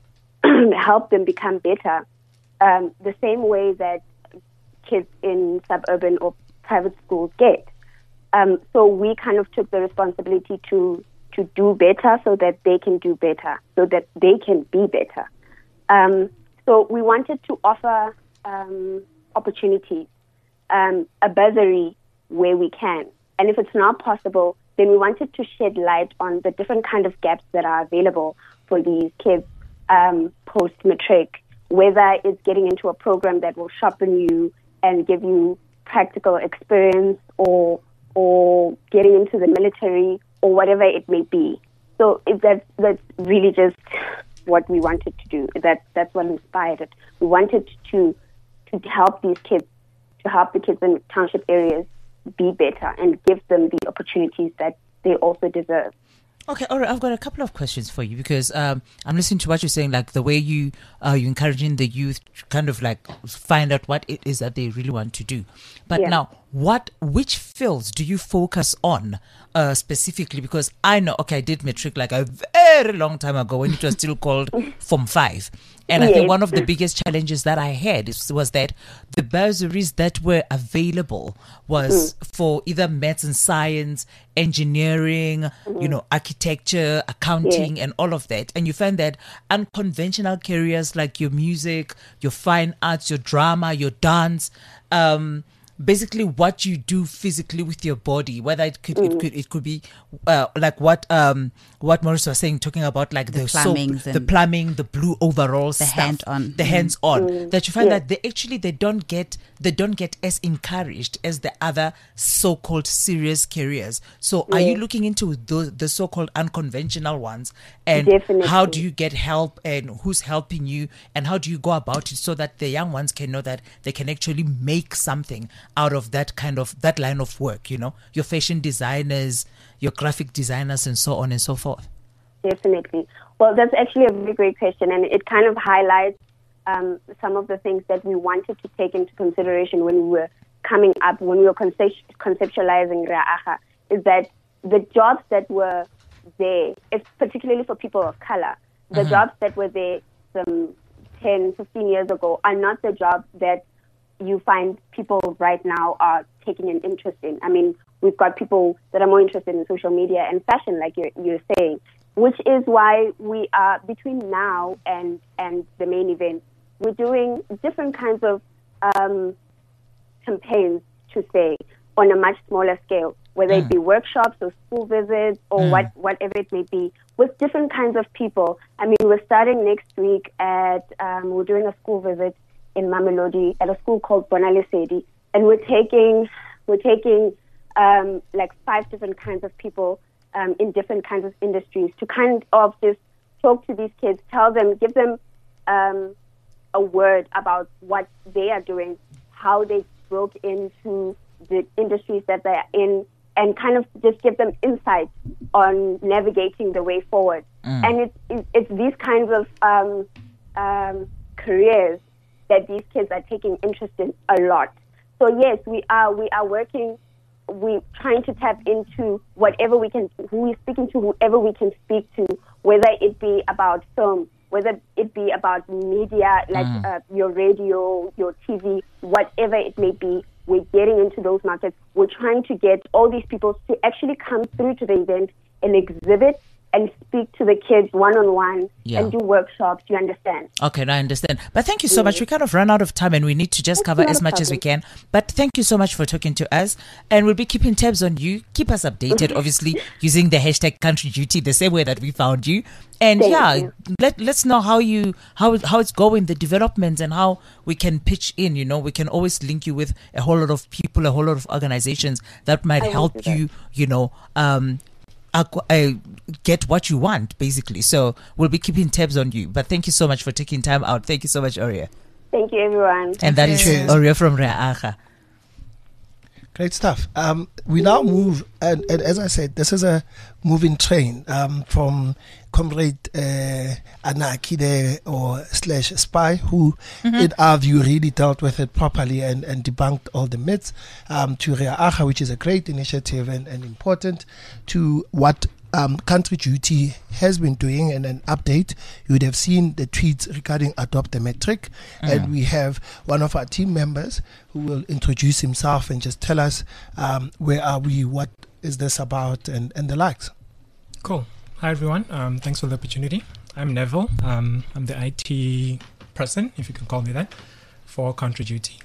help them become better, um, the same way that kids in suburban or private schools get. Um, so we kind of took the responsibility to to do better so that they can do better, so that they can be better. Um, so we wanted to offer um, opportunities, um, a bursary where we can. And if it's not possible, then we wanted to shed light on the different kind of gaps that are available for these kids um, post-matric, whether it's getting into a program that will sharpen you and give you practical experience, or or getting into the military, or whatever it may be. So if that's, that's really just what we wanted to do. That, that's what inspired it. We wanted to to help these kids, to help the kids in township areas be better and give them the opportunities that they also deserve. Okay, all right. I've got a couple of questions for you because um, I'm listening to what you're saying, like the way you uh, you're encouraging the youth to kind of like find out what it is that they really want to do. But Yeah. now, what which fields do you focus on uh, specifically? Because I know, okay, I did matric like a very long time ago when it was still called Form Five. And I think Yes. one of the biggest challenges that I had is, was that the bursaries that were available was Mm. for either maths and science, engineering, Mm-hmm. you know, architecture, accounting, and all of that. And you find that unconventional careers like your music, your fine arts, your drama, your dance, um, basically what you do physically with your body, whether it could it could it could be uh, like what um what Maurice was saying, talking about like the, The soap, plumbings the and plumbing, the blue overalls, the stuff, hand-on. the Mm. hands on, that you find Yeah. that they actually they don't get they don't get as encouraged as the other so-called serious careers. So are you Yeah. looking into those the so-called unconventional ones, and Definitely. how do you get help, and who's helping you, and how do you go about it so that the young ones can know that they can actually make something out of that kind of that line of work, you know, your fashion designers, your graphic designers, and so on and so forth? Definitely. Well, that's actually a very great question, and it kind of highlights um, some of the things that we wanted to take into consideration when we were coming up, when we were concept- conceptualizing Re'aga, is that the jobs that were there, if particularly for people of color, the mm-hmm. jobs that were there some ten, fifteen years ago are not the jobs that you find people right now are taking an interest in. I mean, we've got people that are more interested in social media and fashion, like you're, you're saying, which is why we are, between now and, and the main event, we're doing different kinds of um, campaigns, to say, on a much smaller scale, whether mm. it be workshops or school visits or mm. what, whatever it may be, with different kinds of people. I mean, we're starting next week at, um, we're doing a school visit in Mamelodi at a school called Bonalesedi, and we're taking, we're taking um, like five different kinds of people um, in different kinds of industries to kind of just talk to these kids, tell them, give them um, a word about what they are doing, how they broke into the industries that they're in, and kind of just give them insight on navigating the way forward. Mm. And it's, it's, it's these kinds of um, um, careers that these kids are taking interest in a lot. So yes, we are we are working, we're trying to tap into whatever we can, who we're speaking to, whoever we can speak to, whether it be about film, whether it be about media, like mm. uh, your radio, your T V, whatever it may be. We're getting into those markets. We're trying to get all these people to actually come through to the event and exhibit and speak to the kids one-on-one yeah. and do workshops, you understand? Okay, I understand. But thank you so yes. much. We kind of run out of time and we need to just That's cover as much problem. as we can. But thank you so much for talking to us. And we'll be keeping tabs on you. Keep us updated, obviously, using the hashtag Country Duty, the same way that we found you. And thank yeah, you. let, let's know how you how how it's going, the developments, and how we can pitch in. You know, we can always link you with a whole lot of people, a whole lot of organizations that might I help you, you know, um, Uh, uh, get what you want, basically. So we'll be keeping tabs on you. But thank you so much for taking time out. Thank you so much, Oria. Thank you, everyone. And that is Oria from Re'aga. Great stuff. Um, we now move, and, and as I said, this is a moving train um, from Comrade uh, Anakide or slash Spy, who, mm-hmm. in our view, really dealt with it properly and, and debunked all the myths, um, to Re'aga, which is a great initiative and, and important, to what um, Country Duty has been doing, and an update. You would have seen the tweets regarding Adopt the Metric, mm. and we have one of our team members who will introduce himself and just tell us um, where are we, what is this about, and, and the likes. Cool. Hi, everyone. Um, thanks for the opportunity. I'm Neville. Um, I'm the I T person, if you can call me that, for Country Duty.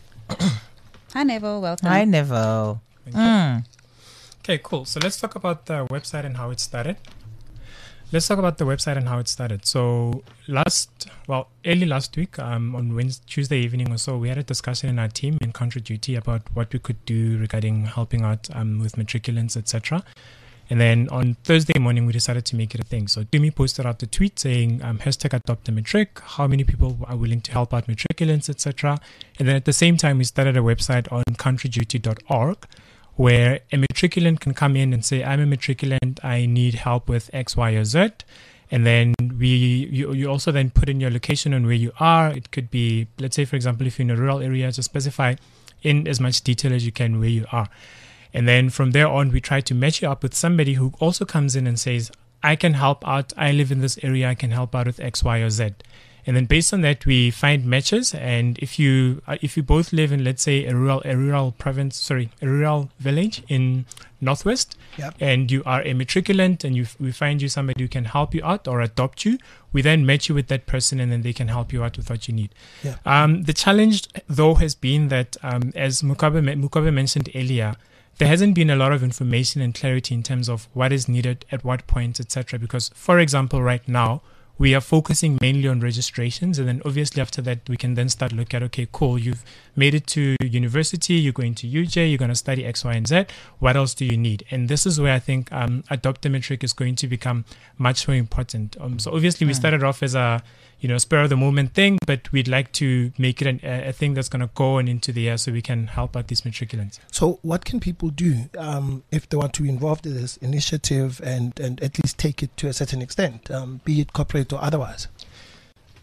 Hi, Neville. Welcome. Hi, Neville. Mm. Okay, cool. So let's talk about the website and how it started. Let's talk about the website and how it started. So last, well, early last week, um, on Wednesday, Tuesday evening or so, we had a discussion in our team in Country Duty about what we could do regarding helping out um, with matriculants, et cetera. And then on Thursday morning, we decided to make it a thing. So Dumi posted out the tweet saying, um, hashtag adopt a matric, how many people are willing to help out matriculants, et cetera. And then at the same time, we started a website on country duty dot org, where a matriculant can come in and say, I'm a matriculant, I need help with X, Y, or Z. And then we, you, you also then put in your location on where you are. It could be, let's say, for example, if you're in a rural area, just specify in as much detail as you can where you are. And then from there on, we try to match you up with somebody who also comes in and says, I can help out. I live in this area. I can help out with X, Y, or Z. And then based on that, we find matches. And if you uh, if you both live in, let's say, a rural a rural province, sorry, a rural village in Northwest, yep. and you are a matriculant, and you we find you somebody who can help you out or adopt you, we then match you with that person, and then they can help you out with what you need. Yeah. Um, the challenge, though, has been that, um, as Mukabe, Mukabe mentioned earlier, there hasn't been a lot of information and clarity in terms of what is needed at what point, et cetera. Because, for example, right now, we are focusing mainly on registrations, and then obviously after that, we can then start look at, okay, cool, you've made it to university, you're going to U J, you're going to study X, Y, and Z. What else do you need? And this is where I think um, Adopt a Matric is going to become much more important. Um, so obviously, we started off as a you know, spur of the moment thing, but we'd like to make it an, a, a thing that's going to go on into the year so we can help out these matriculants. So what can people do um, if they want to be involved in this initiative and, and at least take it to a certain extent, um, be it corporate or otherwise?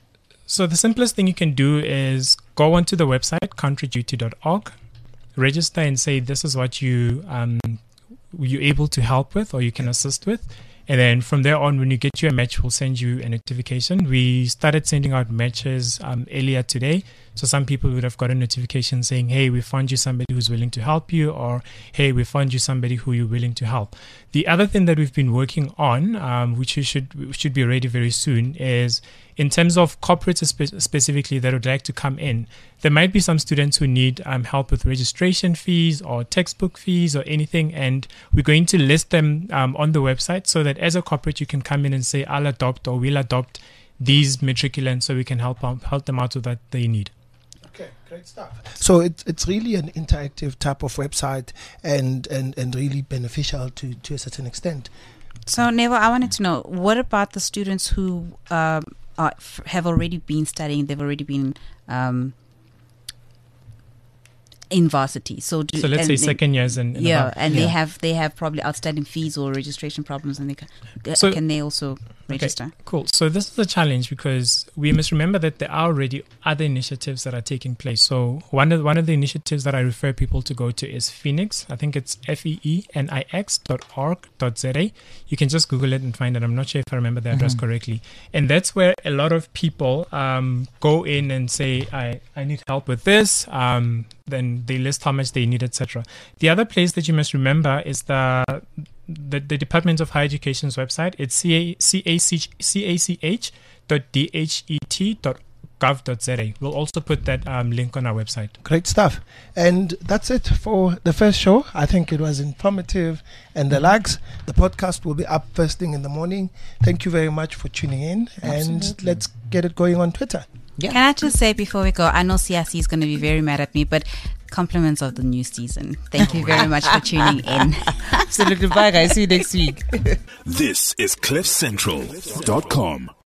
So the simplest thing you can do is go onto the website country duty dot org, register and say this is what you um you're able to help with or you can assist with. And then from there on, when you get your match, we'll send you a notification. We started sending out matches um, earlier today. So some people would have got a notification saying, hey, we found you somebody who's willing to help you, or hey, we found you somebody who you're willing to help. The other thing that we've been working on, um, which we should should be ready very soon, is in terms of corporates spe- specifically that would like to come in. There might be some students who need um, help with registration fees or textbook fees or anything, and we're going to list them um, on the website so that as a corporate you can come in and say, I'll adopt or we'll adopt these matriculants so we can help um, help them out with what they need. Okay, great stuff. So it's it's really an interactive type of website and, and, and really beneficial to, to a certain extent. So, Neville, I wanted to know, what about the students who um, are, f- have already been studying, they've already been um, in varsity? So, do, so let's and say they, second years and, and yeah, above. and yeah. they have they have probably outstanding fees or registration problems, and they can, So- can they also register? Okay, cool. So this is a challenge because we must remember that there are already other initiatives that are taking place. So one of one of the initiatives that I refer people to go to is Phoenix. I think it's F E E N I X dot org dot Z A. You can just Google it and find it. I'm not sure if I remember the address mm-hmm. correctly. And that's where a lot of people um, go in and say, I, I need help with this. Um, then they list how much they need, et cetera. The other place that you must remember is the The, the Department of Higher Education's website. It's cach dot d h e t dot gov dot z a. We'll also put that um, link on our website. Great stuff. And that's it for the first show. I think it was informative and the likes. The podcast will be up first thing in the morning. Thank you very much for tuning in. Absolutely. And let's get it going on Twitter. Yeah. Can I just say before we go, I know C R C is going to be very mad at me, but compliments of the new season. Thank you very much for tuning in. Absolutely. Bye, guys. See you next week. This is cliff central dot com.